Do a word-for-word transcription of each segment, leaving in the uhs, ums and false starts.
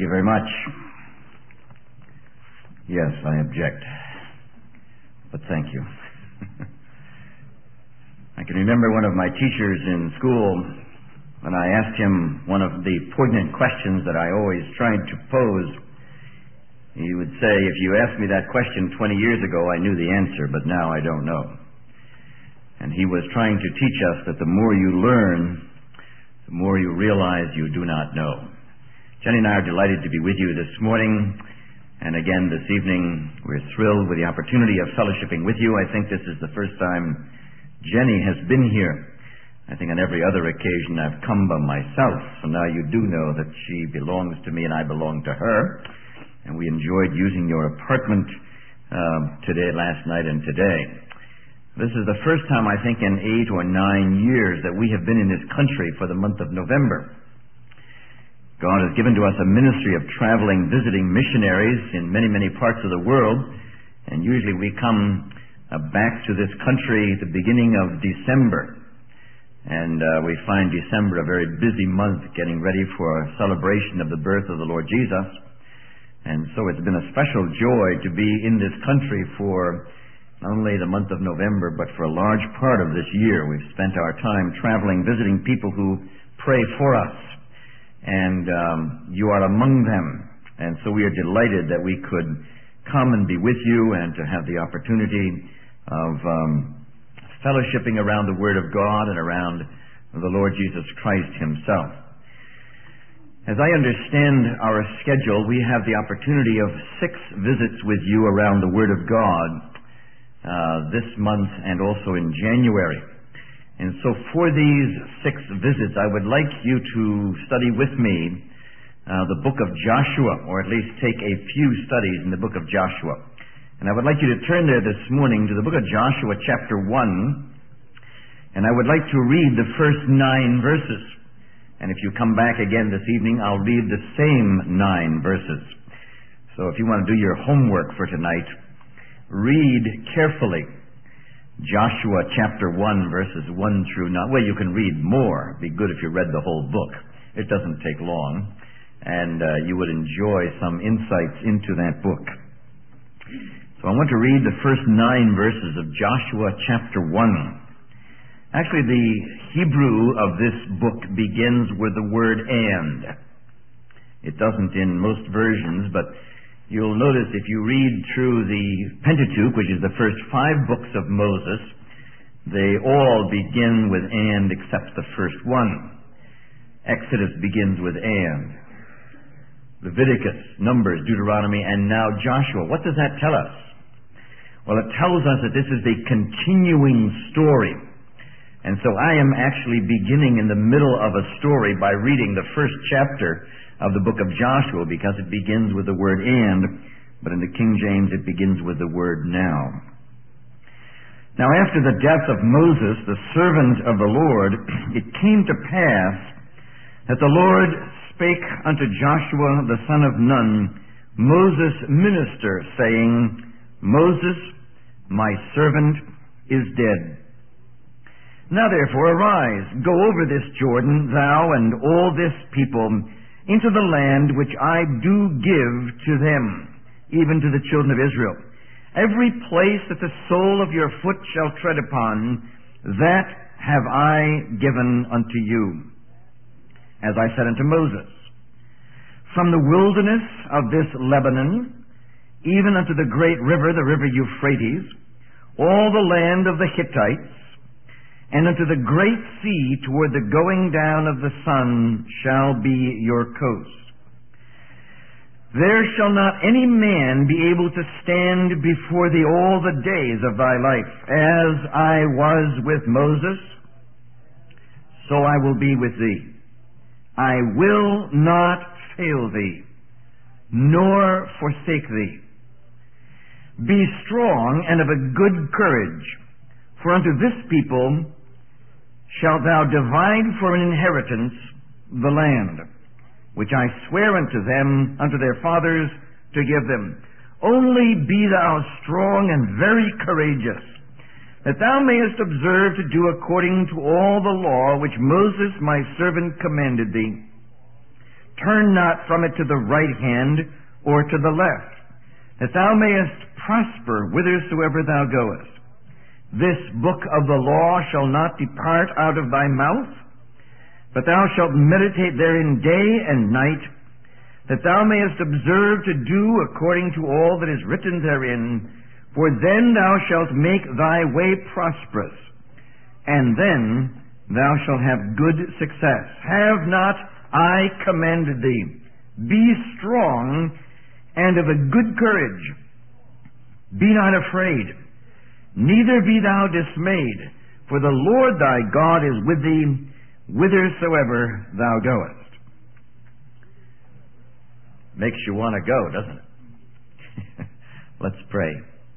you very much. Yes, I object. But thank you. I can remember one of my teachers in school when I asked him one of the poignant questions that I always tried to pose. He would say, if you asked me that question twenty years ago, I knew the answer, but now I don't know. And he was trying to teach us that the more you learn, the more you realize you do not know. Jenny and I are delighted to be with you this morning. And again, this evening, we're thrilled with the opportunity of fellowshipping with you. I think this is the first time Jenny has been here. I think on every other occasion I've come by myself. So now you do know that she belongs to me and I belong to her. And we enjoyed using your apartment uh, today, last night and today. This is the first time, I think, in eight or nine years that we have been in this country for the month of November. God has given to us a ministry of traveling, visiting missionaries in many, many parts of the world. And usually we come uh, back to this country at the beginning of December. And uh, we find December a very busy month getting ready for a celebration of the birth of the Lord Jesus. And so it's been a special joy to be in this country for not only the month of November, but for a large part of this year. We've spent our time traveling, visiting people who pray for us. And um, you are among them. And so we are delighted that we could come and be with you and to have the opportunity of um, fellowshipping around the Word of God and around the Lord Jesus Christ Himself. As I understand our schedule, we have the opportunity of six visits with you around the Word of God uh, this month and also in January. And so for these six visits, I would like you to study with me uh, the book of Joshua, or at least take a few studies in the book of Joshua. And I would like you to turn there this morning to the book of Joshua, chapter one. And I would like to read the first nine verses. And if you come back again this evening, I'll read the same nine verses. So if you want to do your homework for tonight, read carefully Joshua chapter one, verses one through nine. Well, you can read more. It'd be good if you read the whole book. It doesn't take long. And uh, you would enjoy some insights into that book. So I want to read the first nine verses of Joshua chapter one. Actually, the Hebrew of this book begins with the word and. It doesn't in most versions, but you'll notice if you read through the Pentateuch, which is the first five books of Moses, they all begin with and except the first one. Exodus begins with and. Leviticus, Numbers, Deuteronomy, and now Joshua. What does that tell us? Well, it tells us that this is a continuing story. And so I am actually beginning in the middle of a story by reading the first chapter of the book of Joshua, because it begins with the word and, but in the King James it begins with the word now. Now after the death of Moses, the servant of the Lord, it came to pass that the Lord spake unto Joshua the son of Nun, Moses' minister, saying, Moses, my servant, is dead. Now therefore arise, go over this Jordan, thou and all this people, into the land which I do give to them, even to the children of Israel. Every place that the sole of your foot shall tread upon, that have I given unto you, as I said unto Moses. From the wilderness of this Lebanon, even unto the great river, the river Euphrates, all the land of the Hittites, and unto the great sea toward the going down of the sun shall be your coast. There shall not any man be able to stand before thee all the days of thy life. As I was with Moses, so I will be with thee. I will not fail thee, nor forsake thee. Be strong and of a good courage, for unto this people shalt thou divide for an inheritance the land, which I swear unto them, unto their fathers, to give them. Only be thou strong and very courageous, that thou mayest observe to do according to all the law which Moses my servant commanded thee, Turn not from it to the right hand or to the left, that thou mayest prosper whithersoever thou goest. This book of the law shall not depart out of thy mouth, but thou shalt meditate therein day and night, that thou mayest observe to do according to all that is written therein. For then thou shalt make thy way prosperous, and then thou shalt have good success. Have not I commanded thee? Be strong and of a good courage. Be not afraid, neither be thou dismayed, for the Lord thy God is with thee whithersoever thou goest. Makes you want to go, doesn't it? Let's pray.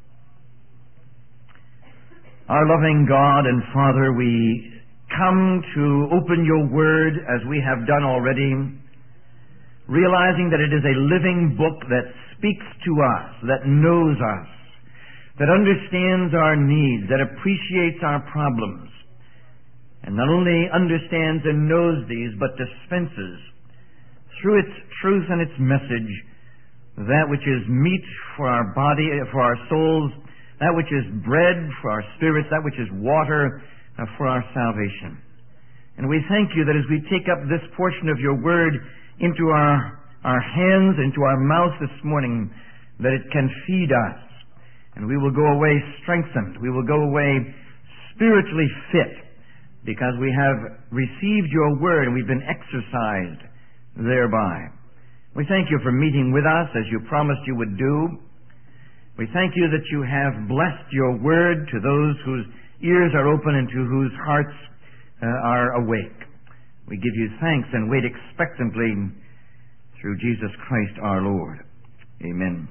Our loving God and Father, we come to open your word as we have done already, realizing that it is a living book that speaks to us, that knows us, that understands our needs, that appreciates our problems, and not only understands and knows these, but dispenses through its truth and its message that which is meat for our body, for our souls, that which is bread for our spirits, that which is water uh, for our salvation. And we thank you that as we take up this portion of your word into our, our hands, into our mouth this morning, that it can feed us. And we will go away strengthened. We will go away spiritually fit, because we have received your word and we've been exercised thereby. We thank you for meeting with us as you promised you would do. We thank you that you have blessed your word to those whose ears are open and to whose hearts uh, are awake. We give you thanks and wait expectantly through Jesus Christ our Lord. Amen.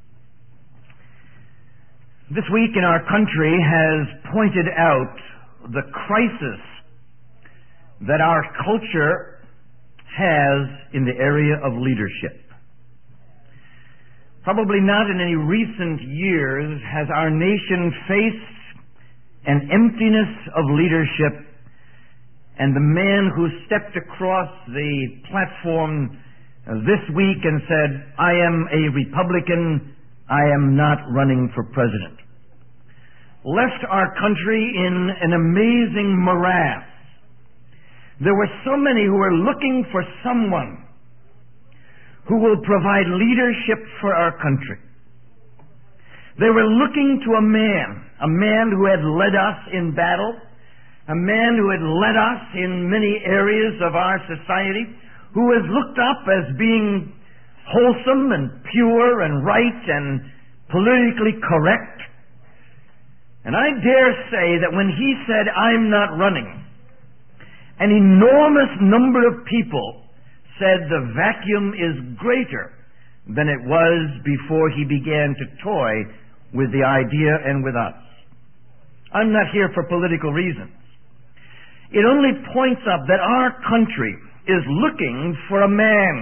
This week in our country has pointed out the crisis that our culture has in the area of leadership. Probably not in any recent years has our nation faced an emptiness of leadership, and the man who stepped across the platform uh, this week and said, "I am a Republican, I am not running for president," left our country in an amazing morass. There were so many who were looking for someone who will provide leadership for our country. They were looking to a man, a man who had led us in battle, a man who had led us in many areas of our society, who was looked up as being wholesome and pure and right and politically correct. And I dare say that when he said, "I'm not running," an enormous number of people said the vacuum is greater than it was before he began to toy with the idea and with us. I'm not here for political reasons. It only points up that our country is looking for a man,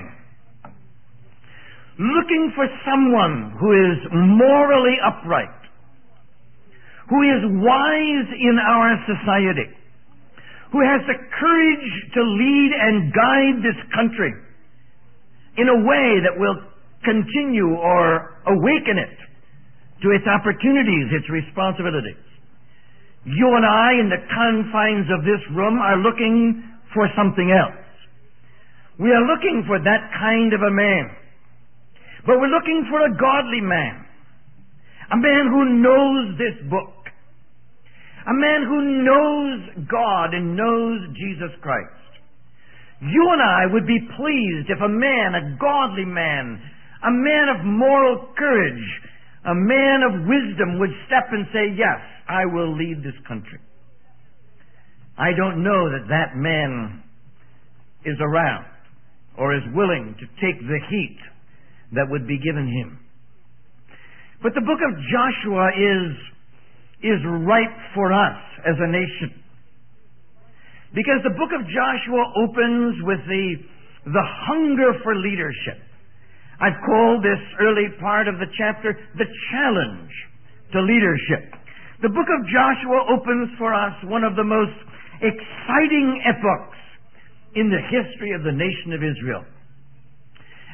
looking for someone who is morally upright, who is wise in our society, who has the courage to lead and guide this country in a way that will continue or awaken it to its opportunities, its responsibilities. You and I, in the confines of this room, are looking for something else. We are looking for that kind of a man. But we're looking for a godly man. A man who knows this book. A man who knows God and knows Jesus Christ. You and I would be pleased if a man, a godly man, a man of moral courage, a man of wisdom would step and say, "Yes, I will lead this country." I don't know that that man is around or is willing to take the heat that would be given him. But the book of Joshua is is ripe for us as a nation. Because the book of Joshua opens with the, the hunger for leadership. I've called this early part of the chapter the challenge to leadership. The book of Joshua opens for us one of the most exciting epochs in the history of the nation of Israel.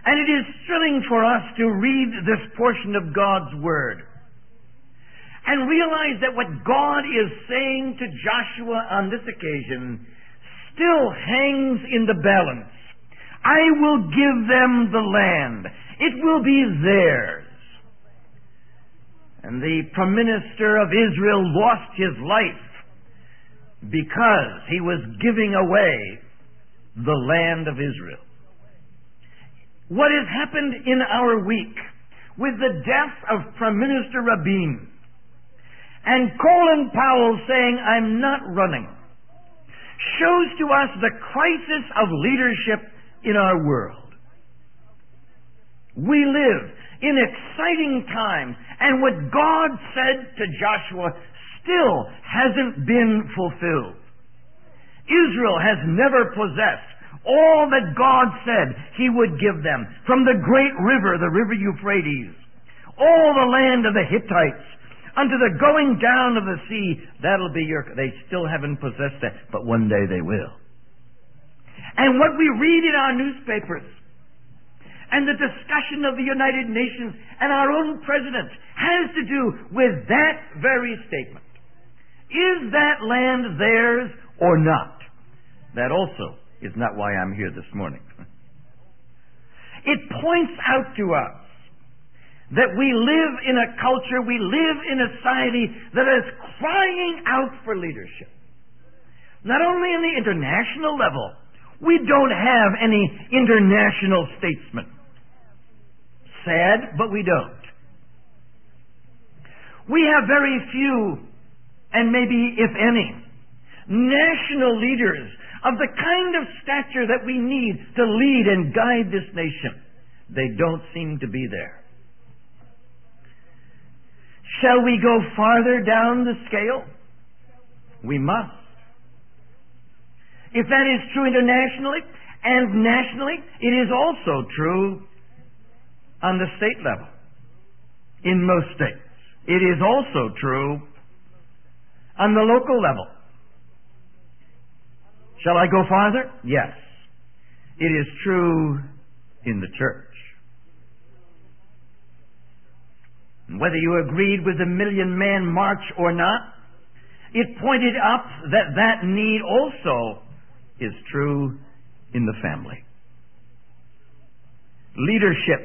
And it is thrilling for us to read this portion of God's Word and realize that what God is saying to Joshua on this occasion still hangs in the balance. I will give them the land. It will be theirs. And the Prime Minister of Israel lost his life because he was giving away the land of Israel. What has happened in our week with the death of Prime Minister Rabin and Colin Powell saying, I'm not running, shows to us the crisis of leadership in our world. We live in exciting times, and what God said to Joshua still hasn't been fulfilled. Israel has never possessed all that God said He would give them, from the great river, the river Euphrates, all the land of the Hittites, unto the going down of the sea. That'll be your... They still haven't possessed that, but one day they will. And what we read in our newspapers, and the discussion of the United Nations and our own president, has to do with that very statement. Is that land theirs or not? That also is not why I'm here this morning. It points out to us that we live in a culture, we live in a society that is crying out for leadership. Not only in the international level, we don't have any international statesmen. Sad, but we don't. We have very few, and maybe if any, national leaders of the kind of stature that we need to lead and guide this nation. They don't seem to be there. Shall we go farther down the scale? We must. If that is true internationally and nationally, it is also true on the state level. In most states. It is also true on the local level. Shall I go farther? Yes. It is true in the church. Whether you agreed with the Million Man March or not, it pointed up that that need also is true in the family. Leadership.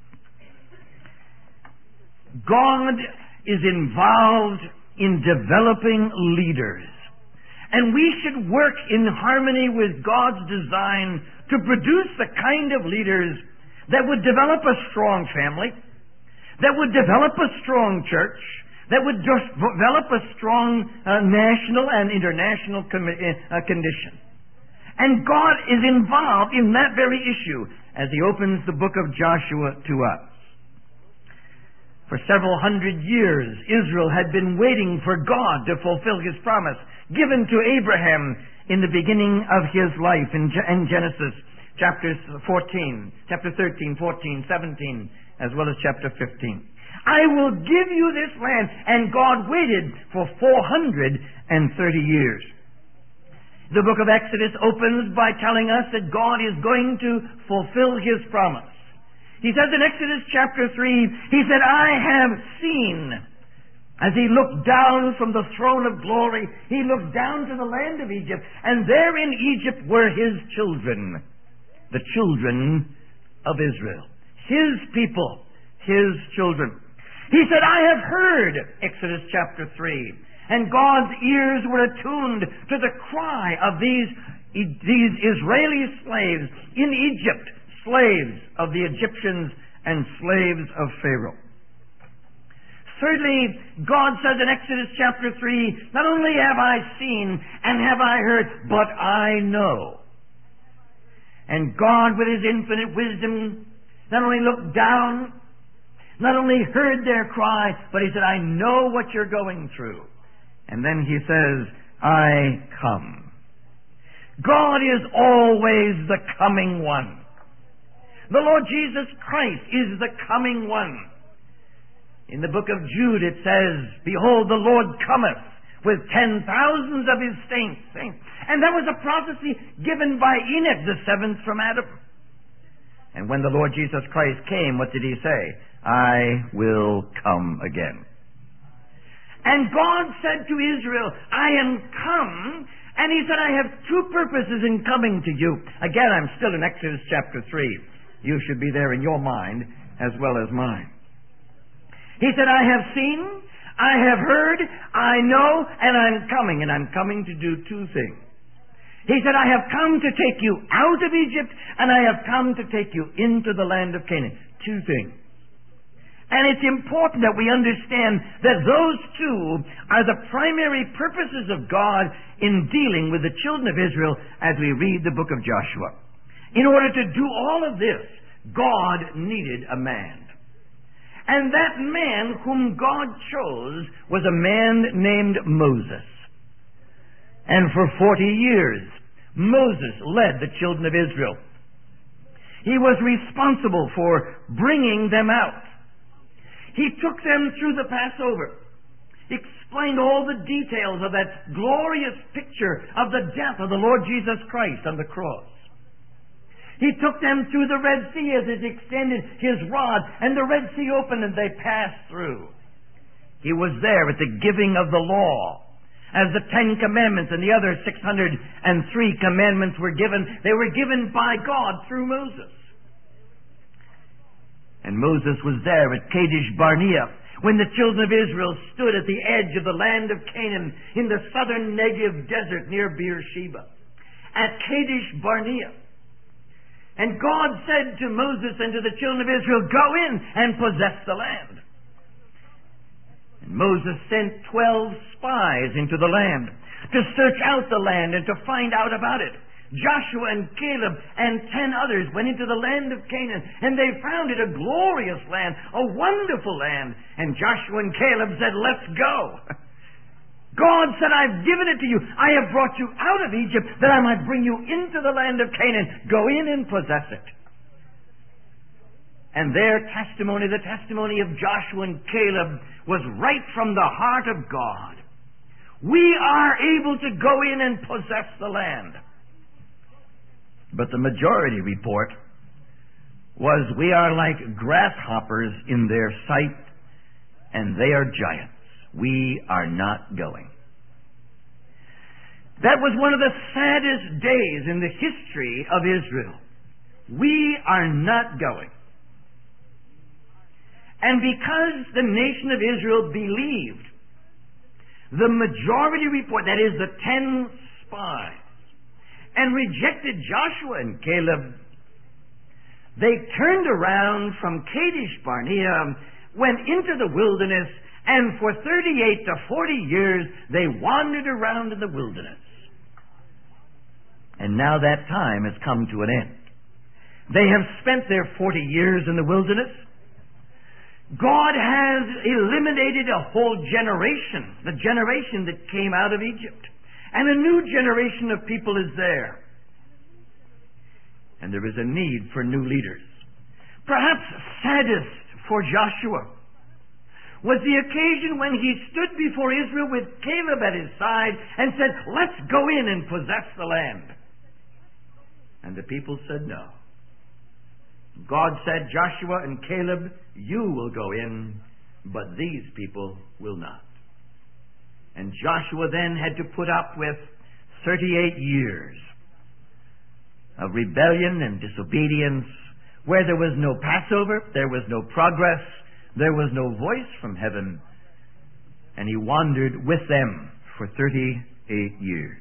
God is involved in developing leaders. And we should work in harmony with God's design to produce the kind of leaders that would develop a strong family, that would develop a strong church, that would develop a strong uh, national and international com- uh, condition. And God is involved in that very issue as He opens the book of Joshua to us. For several hundred years, Israel had been waiting for God to fulfill His promise given to Abraham in the beginning of his life in Genesis chapters fourteen, chapter thirteen, fourteen, seventeen, as well as chapter fifteen. I will give you this land. And God waited for four hundred thirty years. The book of Exodus opens by telling us that God is going to fulfill His promise. He says in Exodus chapter three, He said, I have seen, as He looked down from the throne of glory, He looked down to the land of Egypt, and there in Egypt were His children, the children of Israel. His people, His children. He said, I have heard, Exodus chapter three, and God's ears were attuned to the cry of these, these Israeli slaves in Egypt, slaves of the Egyptians and slaves of Pharaoh. Thirdly, God says in Exodus chapter three, not only have I seen and have I heard, but I know. And God, with His infinite wisdom, not only looked down, not only heard their cry, but He said, I know what you're going through. And then He says, I come. God is always the coming one. The Lord Jesus Christ is the coming one. In the book of Jude it says, behold, the Lord cometh with ten thousands of His saints. saints. And that was a prophecy given by Enoch, the seventh from Adam. And And when the Lord Jesus Christ came, what did he say? I will come again. And God said to Israel, I am come, and he said, I have two purposes in coming to you. Again, I'm still in Exodus chapter three. You should be there in your mind as well as mine. He said, I have seen, I have heard, I know, and I'm coming, and I'm coming to do two things. He said, I have come to take you out of Egypt, and I have come to take you into the land of Canaan. Two things. And it's important that we understand that those two are the primary purposes of God in dealing with the children of Israel as we read the book of Joshua. In order to do all of this, God needed a man. And that man whom God chose was a man named Moses. And for forty years, Moses led the children of Israel. He was responsible for bringing them out. He took them through the Passover, explained all the details of that glorious picture of the death of the Lord Jesus Christ on the cross. He took them through the Red Sea as it extended his rod, and the Red Sea opened and they passed through. He was there at the giving of the law. As the Ten Commandments and the other six hundred three commandments were given, they were given by God through Moses. And Moses was there at Kadesh Barnea when the children of Israel stood at the edge of the land of Canaan in the southern Negev desert near Beersheba. At Kadesh Barnea. And God said to Moses and to the children of Israel, go in and possess the land. And Moses sent twelve spies into the land to search out the land and to find out about it. Joshua and Caleb and ten others went into the land of Canaan, and they found it a glorious land, a wonderful land. And Joshua and Caleb said, let's go. God said, I've given it to you. I have brought you out of Egypt that I might bring you into the land of Canaan. Go in and possess it. And their testimony, the testimony of Joshua and Caleb, was right from the heart of God. We are able to go in and possess the land. But the majority report was, we are like grasshoppers in their sight, and they are giants. We are not going. That was one of the saddest days in the history of Israel. We are not going. And because the nation of Israel believed the majority report, that is the ten spies, and rejected Joshua and Caleb, they turned around from Kadesh Barnea, went into the wilderness, and for thirty-eight to forty years they wandered around in the wilderness. And now that time has come to an end. They have spent their forty years in the wilderness. God has eliminated a whole generation, the generation that came out of Egypt. And a new generation of people is there. And there is a need for new leaders. Perhaps saddest for Joshua was the occasion when he stood before Israel with Caleb at his side and said, let's go in and possess the land. And the people said no. God said, Joshua and Caleb, you will go in, but these people will not. And Joshua then had to put up with thirty-eight years of rebellion and disobedience, where there was no Passover, there was no progress, there was no voice from heaven, and he wandered with them for thirty-eight years.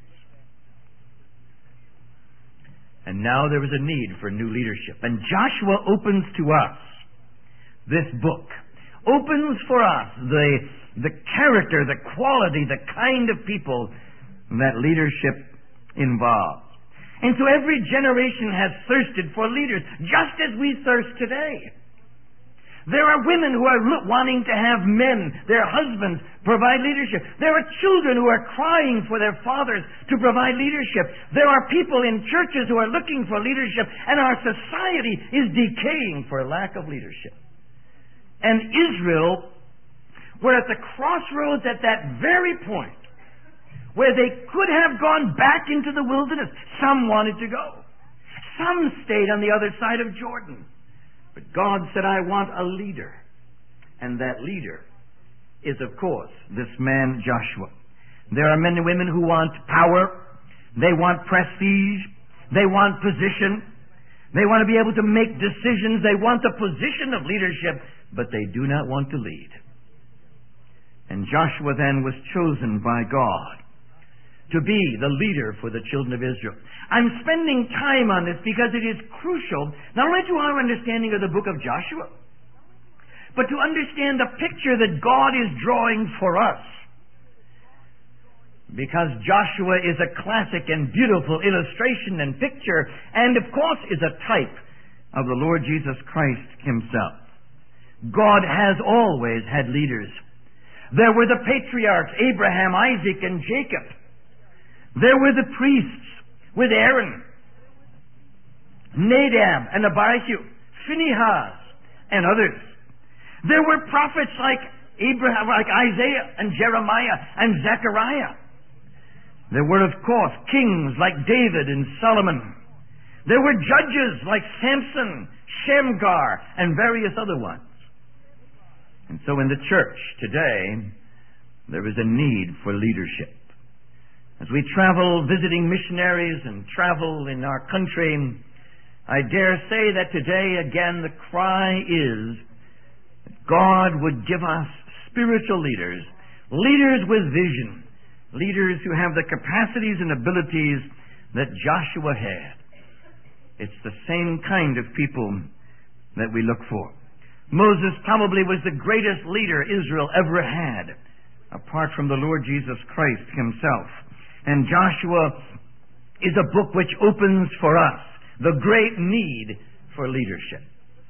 And now there is a need for new leadership. And Joshua opens to us this book, opens for us the the character, the quality, the kind of people that leadership involves. And so every generation has thirsted for leaders, just as we thirst today. There are women who are wanting to have men, their husbands, provide leadership. There are children who are crying for their fathers to provide leadership. There are people in churches who are looking for leadership, and our society is decaying for lack of leadership. And Israel were at the crossroads at that very point where they could have gone back into the wilderness. Some wanted to go. Some stayed on the other side of Jordan. But God said, I want a leader. And that leader is, of course, this man Joshua. There are men and women who want power. They want prestige. They want position. They want to be able to make decisions. They want the position of leadership, but they do not want to lead. And Joshua then was chosen by God to be the leader for the children of Israel. I'm spending time on this because it is crucial, not only to our understanding of the book of Joshua, but to understand the picture that God is drawing for us. Because Joshua is a classic and beautiful illustration and picture, and of course is a type of the Lord Jesus Christ himself. God has always had leaders. There were the patriarchs, Abraham, Isaac, and Jacob. There were the priests with Aaron, Nadab and Abihu, Phinehas, and others. There were prophets like Abraham, like Isaiah and Jeremiah and Zechariah. There were, of course, kings like David and Solomon. There were judges like Samson, Shamgar, and various other ones. And so in the church today, there is a need for leadership. As we travel visiting missionaries and travel in our country, I dare say that today again the cry is that God would give us spiritual leaders, leaders with vision, leaders who have the capacities and abilities that Joshua had. It's the same kind of people that we look for. Moses probably was the greatest leader Israel ever had, apart from the Lord Jesus Christ himself. And Joshua is a book which opens for us the great need for leadership.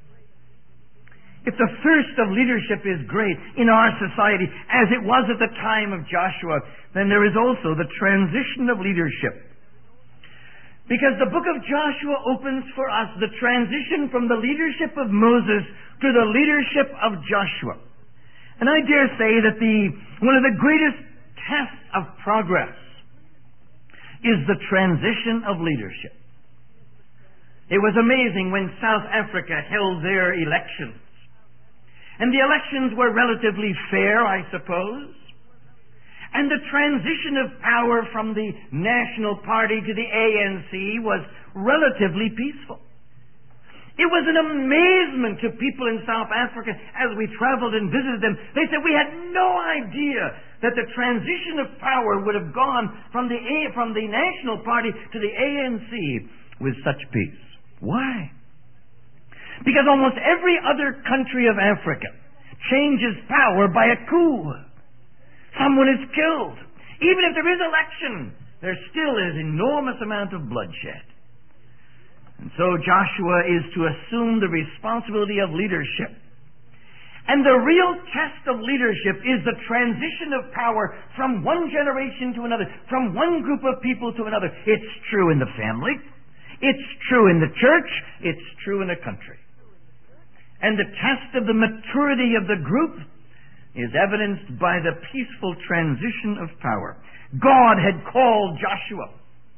If the thirst of leadership is great in our society, as it was at the time of Joshua, then there is also the transition of leadership. Because the book of Joshua opens for us the transition from the leadership of Moses to the leadership of Joshua. And I dare say that the one of the greatest tests of progress is the transition of leadership. It was amazing when South Africa held their elections. And the elections were relatively fair, I suppose. And the transition of power from the National Party to the A N C was relatively peaceful. It was an amazement to people in South Africa as we traveled and visited them. They said, we had no idea that the transition of power would have gone from the, A, from the National Party to the A N C with such peace. Why? Because almost every other country of Africa changes power by a coup. Someone is killed. Even if there is election, there still is enormous amount of bloodshed. And so Joshua is to assume the responsibility of leadership. And the real test of leadership is the transition of power from one generation to another, from one group of people to another. It's true in the family. It's true in the church. It's true in a country. And the test of the maturity of the group is evidenced by the peaceful transition of power. God had called Joshua.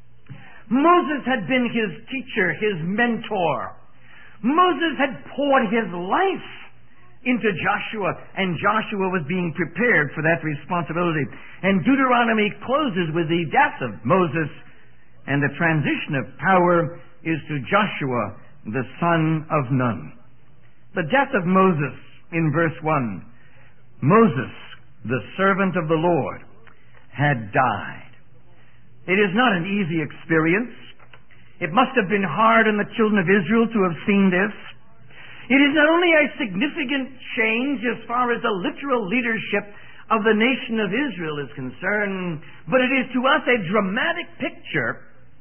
Moses had been his teacher, his mentor. Moses had poured his life into Joshua, and Joshua was being prepared for that responsibility. And Deuteronomy closes with the death of Moses, and the transition of power is to Joshua, the son of Nun. The death of Moses in verse one. Moses, the servant of the Lord, had died. It is not an easy experience. It must have been hard on the children of Israel to have seen this. It is not only a significant change as far as the literal leadership of the nation of Israel is concerned, but it is to us a dramatic picture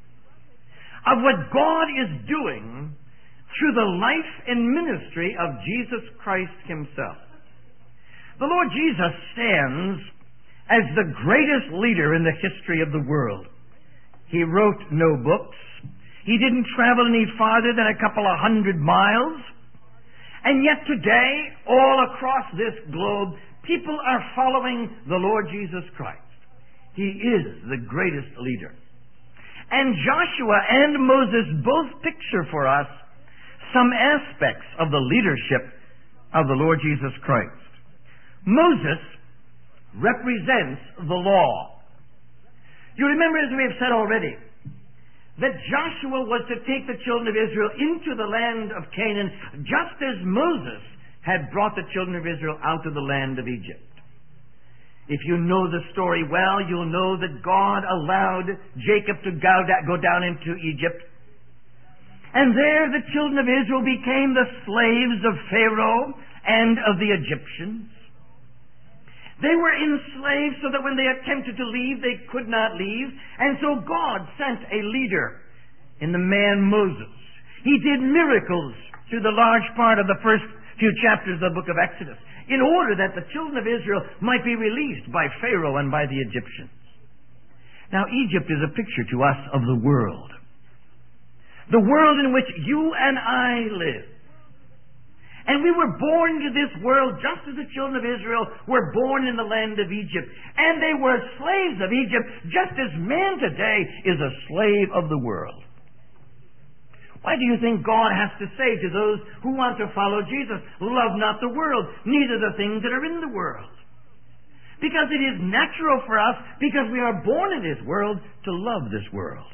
of what God is doing through the life and ministry of Jesus Christ himself. The Lord Jesus stands as the greatest leader in the history of the world. He wrote no books. He didn't travel any farther than a couple of hundred miles. And yet today, all across this globe, people are following the Lord Jesus Christ. He is the greatest leader. And Joshua and Moses both picture for us some aspects of the leadership of the Lord Jesus Christ. Moses represents the law. You remember, as we have said already, that Joshua was to take the children of Israel into the land of Canaan, just as Moses had brought the children of Israel out of the land of Egypt. If you know the story well, you'll know that God allowed Jacob to go down into Egypt. And there the children of Israel became the slaves of Pharaoh and of the Egyptians. They were enslaved so that when they attempted to leave, they could not leave. And so God sent a leader in the man Moses. He did miracles through the large part of the first few chapters of the book of Exodus in order that the children of Israel might be released by Pharaoh and by the Egyptians. Now, Egypt is a picture to us of the world. The world in which you and I live. And we were born into this world just as the children of Israel were born in the land of Egypt. And they were slaves of Egypt, just as man today is a slave of the world. Why do you think God has to say to those who want to follow Jesus, love not the world, neither the things that are in the world? Because it is natural for us, because we are born in this world, to love this world.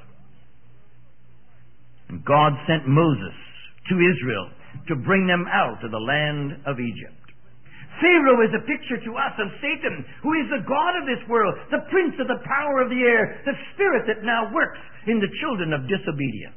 And God sent Moses to Israel to bring them out of the land of Egypt. Pharaoh is a picture to us of Satan, who is the god of this world, the prince of the power of the air, the spirit that now works in the children of disobedience.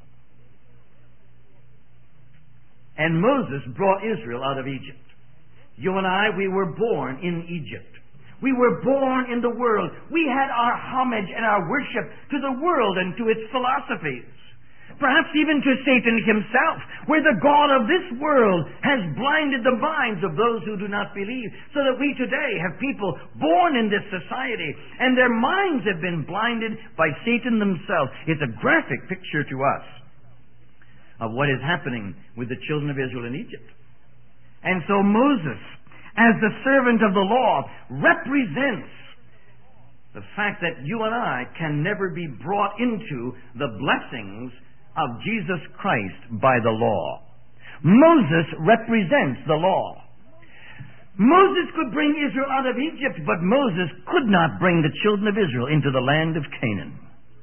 And Moses brought Israel out of Egypt. You and I, we were born in Egypt. We were born in the world. We had our homage and our worship to the world and to its philosophies. Perhaps even to Satan himself, where the god of this world has blinded the minds of those who do not believe, so that we today have people born in this society, and their minds have been blinded by Satan themselves. It's a graphic picture to us of what is happening with the children of Israel in Egypt. And so Moses, as the servant of the law, represents the fact that you and I can never be brought into the blessings of Jesus Christ by the law. Moses represents the law. Moses could bring Israel out of Egypt, but Moses could not bring the children of Israel into the land of Canaan.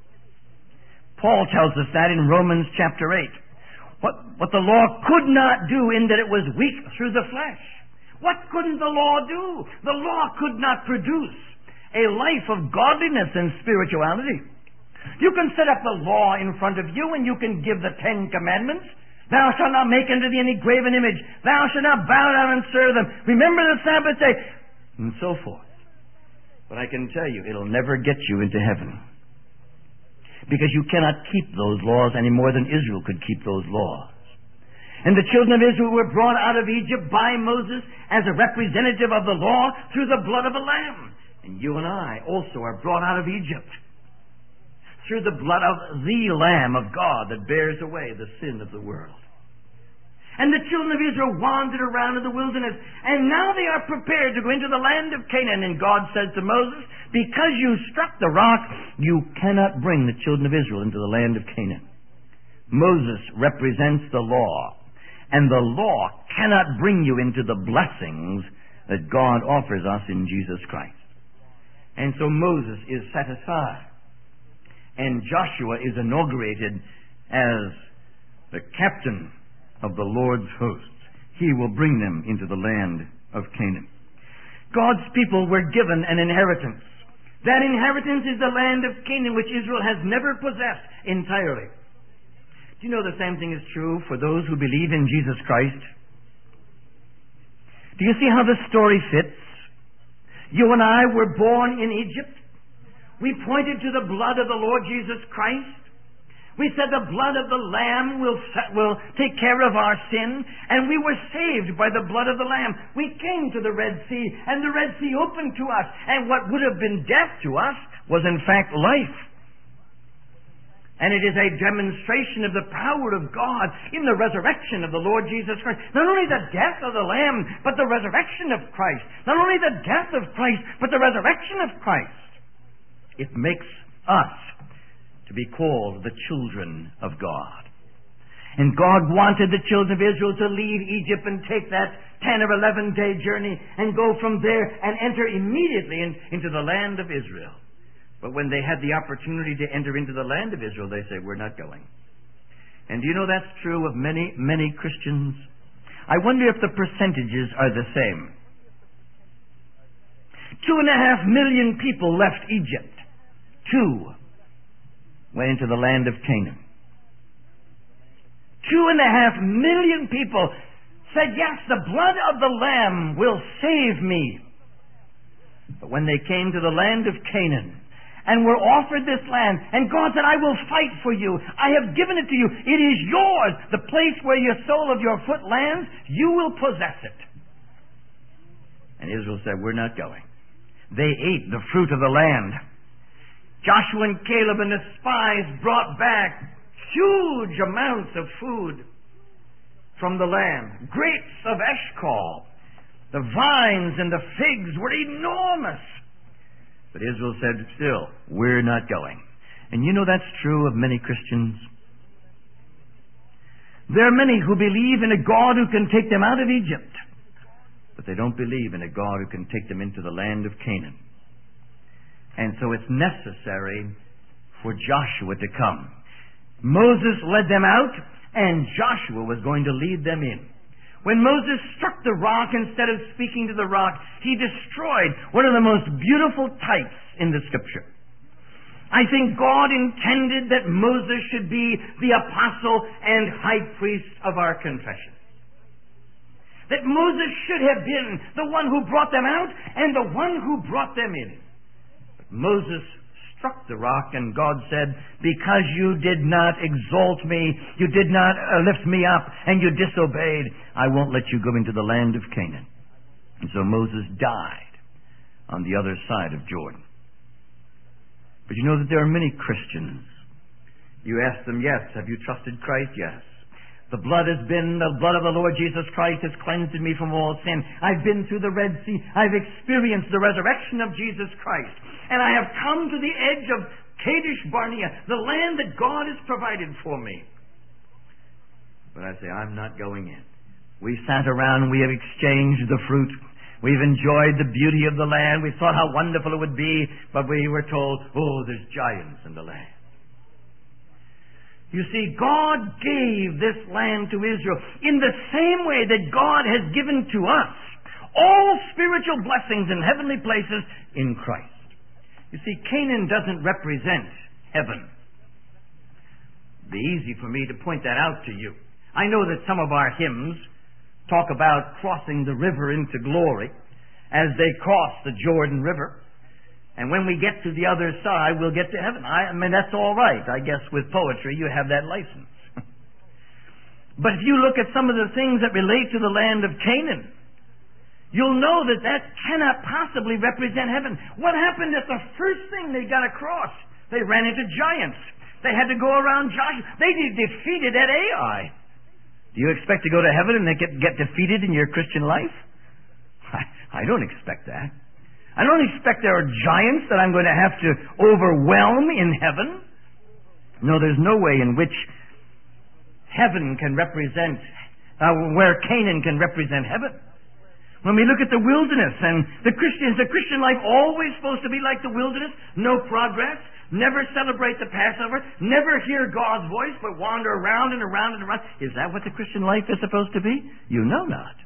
Paul tells us that in Romans chapter eight. What, what the law could not do in that it was weak through the flesh. What couldn't the law do? The law could not produce a life of godliness and spirituality. You can set up the law in front of you and you can give the Ten Commandments. Thou shalt not make unto thee any graven image. Thou shalt not bow down and serve them. Remember the Sabbath day. And so forth. But I can tell you, it'll never get you into heaven. Because you cannot keep those laws any more than Israel could keep those laws. And the children of Israel were brought out of Egypt by Moses as a representative of the law through the blood of a lamb. And you and I also are brought out of Egypt through the blood of the Lamb of God that bears away the sin of the world. And the children of Israel wandered around in the wilderness, and now they are prepared to go into the land of Canaan. And God said to Moses, because you struck the rock, you cannot bring the children of Israel into the land of Canaan. Moses represents the law, and the law cannot bring you into the blessings that God offers us in Jesus Christ. And so Moses is set aside. And Joshua is inaugurated as the captain of the Lord's hosts. He will bring them into the land of Canaan. God's people were given an inheritance. That inheritance is the land of Canaan, which Israel has never possessed entirely. Do you know the same thing is true for those who believe in Jesus Christ? Do you see how the story fits? You and I were born in Egypt. We pointed to the blood of the Lord Jesus Christ. We said the blood of the Lamb will, will take care of our sin, and we were saved by the blood of the Lamb. We came to the Red Sea, and the Red Sea opened to us, and what would have been death to us was in fact life. And it is a demonstration of the power of God in the resurrection of the Lord Jesus Christ. Not only the death of the Lamb, but the resurrection of Christ. Not only the death of Christ, but the resurrection of Christ. It makes us to be called the children of God. And God wanted the children of Israel to leave Egypt and take that ten or eleven day journey and go from there and enter immediately in, into the land of Israel. But when they had the opportunity to enter into the land of Israel, they say, we're not going. And do you know that's true of many, many Christians? I wonder if the percentages are the same. Two and a half million people left Egypt. Two went into the land of Canaan. Two and a half million people said, yes, the blood of the Lamb will save me. But when they came to the land of Canaan and were offered this land, and God said, I will fight for you. I have given it to you. It is yours. The place where your sole of your foot lands, you will possess it. And Israel said, we're not going. They ate the fruit of the land. Joshua and Caleb and the spies brought back huge amounts of food from the land. Grapes of Eshcol. The vines and the figs were enormous. But Israel said, still, we're not going. And you know that's true of many Christians. There are many who believe in a God who can take them out of Egypt, but they don't believe in a God who can take them into the land of Canaan. And so it's necessary for Joshua to come. Moses led them out, and Joshua was going to lead them in. When Moses struck the rock, instead of speaking to the rock, he destroyed one of the most beautiful types in the Scripture. I think God intended that Moses should be the apostle and high priest of our confession. That Moses should have been the one who brought them out and the one who brought them in. But Moses struck the rock, and God said, because you did not exalt me, you did not uh, lift me up, and you disobeyed, I won't let you go into the land of Canaan. And so Moses died on the other side of Jordan. But you know that there are many Christians. You ask them, yes, have you trusted Christ? Yes. The blood has been, the blood of the Lord Jesus Christ has cleansed me from all sin. I've been through the Red Sea. I've experienced the resurrection of Jesus Christ. And I have come to the edge of Kadesh Barnea, the land that God has provided for me. But I say, I'm not going in. We sat around, we have exchanged the fruit. We've enjoyed the beauty of the land. We thought how wonderful it would be, but we were told, oh, there's giants in the land. You see, God gave this land to Israel in the same way that God has given to us all spiritual blessings in heavenly places in Christ. You see, Canaan doesn't represent heaven. It'd be easy for me to point that out to you. I know that some of our hymns talk about crossing the river into glory as they cross the Jordan River. And when we get to the other side, we'll get to heaven. I, I mean, that's all right. I guess with poetry, you have that license. But if you look at some of the things that relate to the land of Canaan, you'll know that that cannot possibly represent heaven. What happened at the first thing they got across? They ran into giants. They had to go around Joshua. They defeated at Ai. Do you expect to go to heaven and get, get defeated in your Christian life? I, I don't expect that. I don't expect there are giants that I'm going to have to overwhelm in heaven. No, there's no way in which heaven can represent, uh, where Canaan can represent heaven. When we look at the wilderness and the Christians, the Christian life always supposed to be like the wilderness, no progress, never celebrate the Passover, never hear God's voice, but wander around and around and around. Is that what the Christian life is supposed to be? You know not.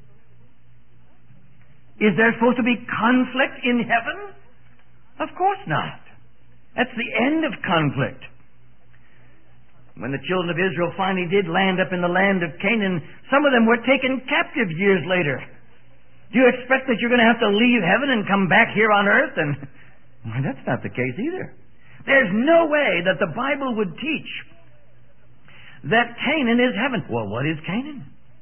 Is there supposed to be conflict in heaven? Of course not. That's the end of conflict. When the children of Israel finally did land up in the land of Canaan, some of them were taken captive years later. Do you expect that you're going to have to leave heaven and come back here on earth? And well, that's not the case either. There's no way that the Bible would teach that Canaan is heaven. Well, what is Canaan?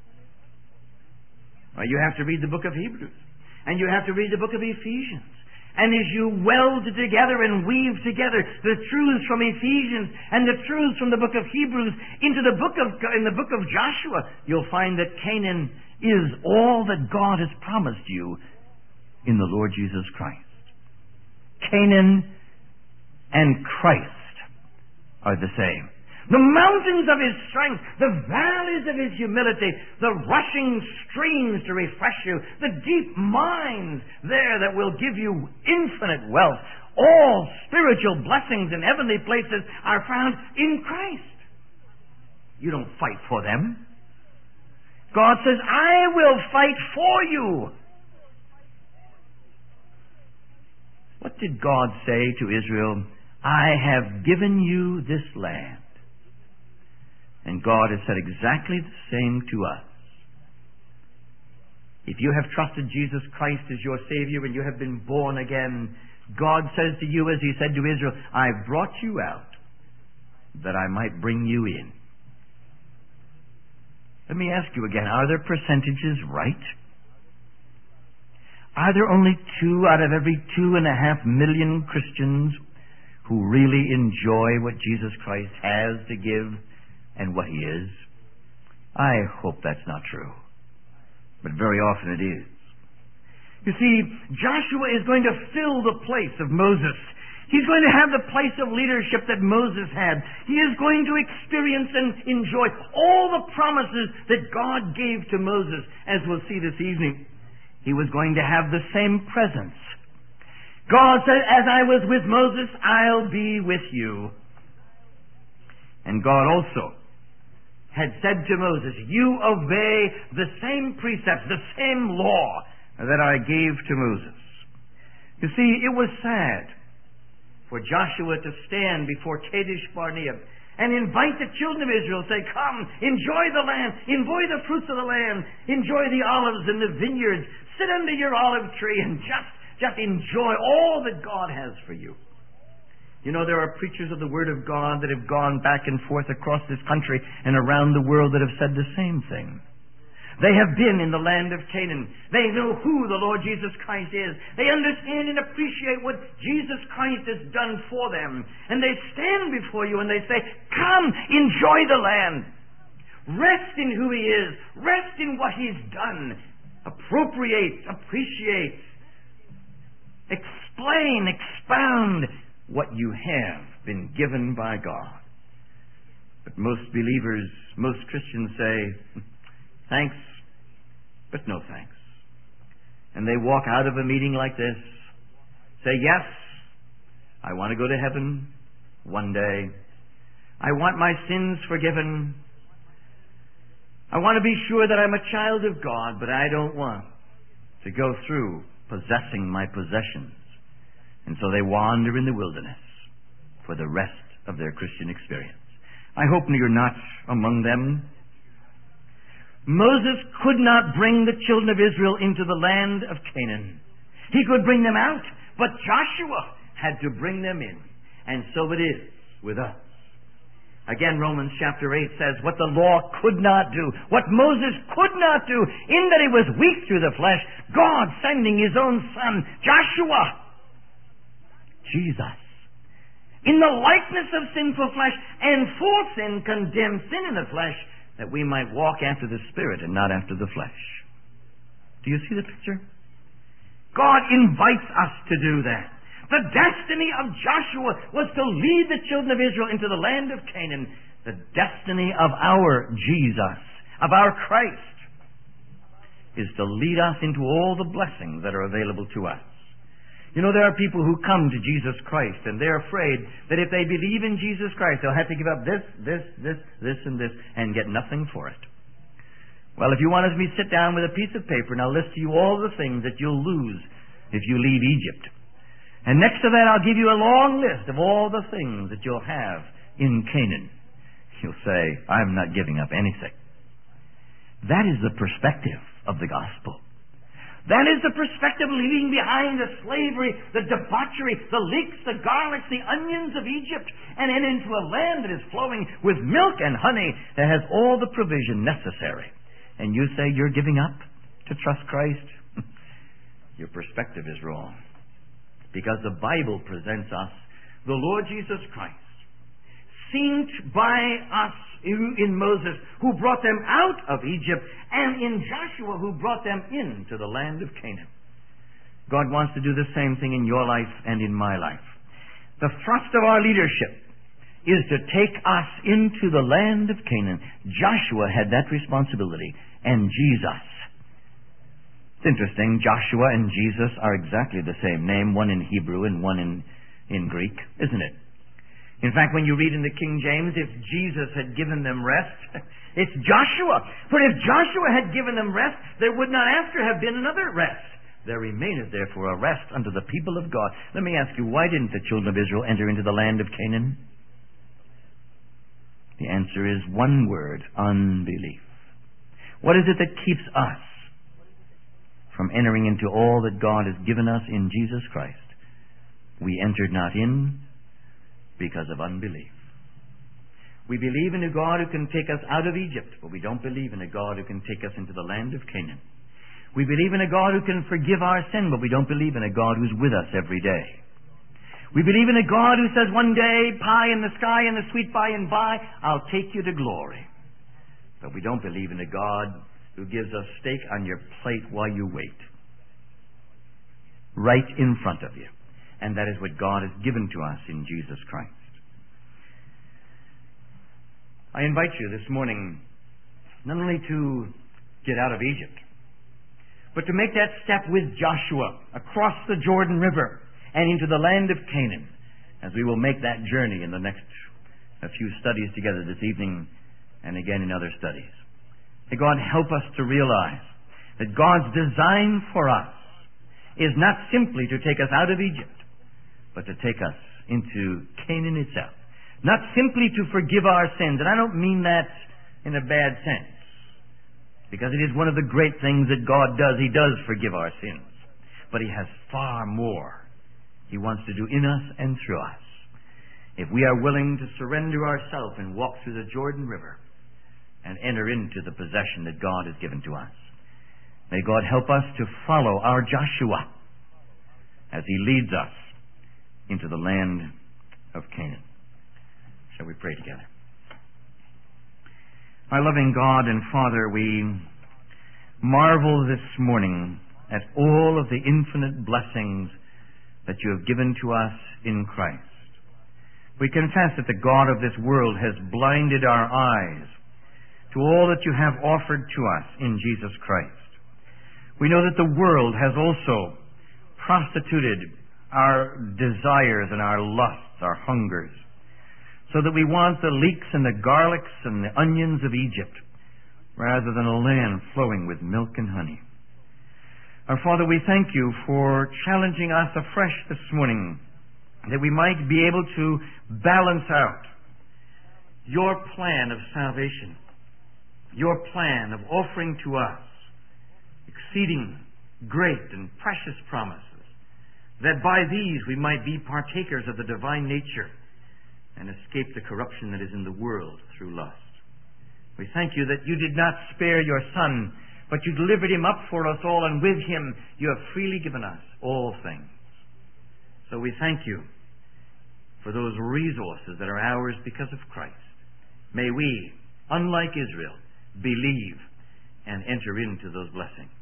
Well, you have to read the book of Hebrews. And you have to read the book of Ephesians. And as you weld together and weave together the truths from Ephesians and the truths from the book of Hebrews into the book of in the book of Joshua, you'll find that Canaan is all that God has promised you in the Lord Jesus Christ. Canaan and Christ are the same. the mountains of His strength, the valleys of His humility, the rushing streams to refresh you, the deep mines there that will give you infinite wealth. All spiritual blessings in heavenly places are found in Christ. You don't fight for them. God says, I will fight for you. What did God say to Israel? I have given you this land. And God has said exactly the same to us. If you have trusted Jesus Christ as your Savior and you have been born again, God says to you as He said to Israel, I brought you out that I might bring you in. Let me ask you again, are their percentages right? Are there only two out of every two and a half million Christians who really enjoy what Jesus Christ has to give and what He is? I hope that's not true. But very often it is. You see, Joshua is going to fill the place of Moses. He's going to have the place of leadership that Moses had. He is going to experience and enjoy all the promises that God gave to Moses, as we'll see this evening. He was going to have the same presence. God said, as I was with Moses, I'll be with you. And God also had said to Moses, you obey the same precepts, the same law that I gave to Moses. You see, it was sad for Joshua to stand before Kadesh Barnea and invite the children of Israel, say, come, enjoy the land, enjoy the fruits of the land, enjoy the olives and the vineyards, sit under your olive tree and just, just enjoy all that God has for you. You know, there are preachers of the Word of God that have gone back and forth across this country and around the world that have said the same thing. They have been in the land of Canaan. They know who the Lord Jesus Christ is. They understand and appreciate what Jesus Christ has done for them. And they stand before you and they say, come, enjoy the land. Rest in who He is. Rest in what He's done. Appropriate, appreciate, explain, expound what you have been given by God. But most believers, most Christians say, thanks, but no thanks. And they walk out of a meeting like this, say, yes, I want to go to heaven one day. I want my sins forgiven. I want to be sure that I'm a child of God, but I don't want to go through possessing my possessions. And so they wander in the wilderness for the rest of their Christian experience. I hope you're not among them. Moses could not bring the children of Israel into the land of Canaan. He could bring them out, but Joshua had to bring them in. And so it is with us. Again, Romans chapter eight says, what the law could not do, what Moses could not do, in that he was weak through the flesh, God sending His own Son, Joshua, Jesus, in the likeness of sinful flesh, and for sin condemned sin in the flesh, that we might walk after the Spirit and not after the flesh. Do you see the picture? God invites us to do that. The destiny of Joshua was to lead the children of Israel into the land of Canaan. The destiny of our Jesus, of our Christ, is to lead us into all the blessings that are available to us. You know, there are people who come to Jesus Christ and they're afraid that if they believe in Jesus Christ, they'll have to give up this, this, this, this, and this, and get nothing for it. Well, if you want me to sit down with a piece of paper and I'll list to you all the things that you'll lose if you leave Egypt. And next to that, I'll give you a long list of all the things that you'll have in Canaan. You'll say, I'm not giving up anything. That is the perspective of the gospel. That is the perspective of leaving behind the slavery, the debauchery, the leeks, the garlics, the onions of Egypt, and then into a land that is flowing with milk and honey that has all the provision necessary. And you say you're giving up to trust Christ? Your perspective is wrong. Because the Bible presents us the Lord Jesus Christ, seen by us in Moses, who brought them out of Egypt, and in Joshua, who brought them into the land of Canaan. God wants to do the same thing in your life and in my life. The thrust of our leadership is to take us into the land of Canaan. Joshua had that responsibility, and Jesus. It's interesting, Joshua and Jesus are exactly the same name, one in Hebrew and one in, in Greek, isn't it? In fact, when you read in the King James, if Jesus had given them rest, it's Joshua. For if Joshua had given them rest, there would not after have been another rest. There remaineth therefore a rest unto the people of God. Let me ask you, why didn't the children of Israel enter into the land of Canaan? The answer is one word: unbelief. What is it that keeps us from entering into all that God has given us in Jesus Christ? We entered not in because of unbelief. We believe in a God who can take us out of Egypt, but we don't believe in a God who can take us into the land of Canaan. We believe in a God who can forgive our sin, but we don't believe in a God who's with us every day. We believe in a God who says one day, pie in the sky and the sweet by and by, I'll take you to glory. But we don't believe in a God who gives us steak on your plate while you wait, right in front of you. And that is what God has given to us in Jesus Christ. I invite you this morning not only to get out of Egypt, but to make that step with Joshua across the Jordan River and into the land of Canaan, as we will make that journey in the next a few studies together this evening and again in other studies. May God help us to realize that God's design for us is not simply to take us out of Egypt, but to take us into Canaan itself. Not simply to forgive our sins, and I don't mean that in a bad sense, because it is one of the great things that God does. He does forgive our sins. But He has far more He wants to do in us and through us, if we are willing to surrender ourselves and walk through the Jordan River and enter into the possession that God has given to us. May God help us to follow our Joshua as he leads us into the land of Canaan. Shall we pray together? Our loving God and Father, we marvel this morning at all of the infinite blessings that you have given to us in Christ. We confess that the God of this world has blinded our eyes to all that you have offered to us in Jesus Christ. We know that the world has also prostituted our desires and our lusts, our hungers, so that we want the leeks and the garlics and the onions of Egypt rather than a land flowing with milk and honey. Our Father, we thank you for challenging us afresh this morning, that we might be able to balance out your plan of salvation, your plan of offering to us exceeding great and precious promises, that by these we might be partakers of the divine nature and escape the corruption that is in the world through lust. We thank you that you did not spare your Son, but you delivered him up for us all, and with him you have freely given us all things. So we thank you for those resources that are ours because of Christ. May we, unlike Israel, believe and enter into those blessings.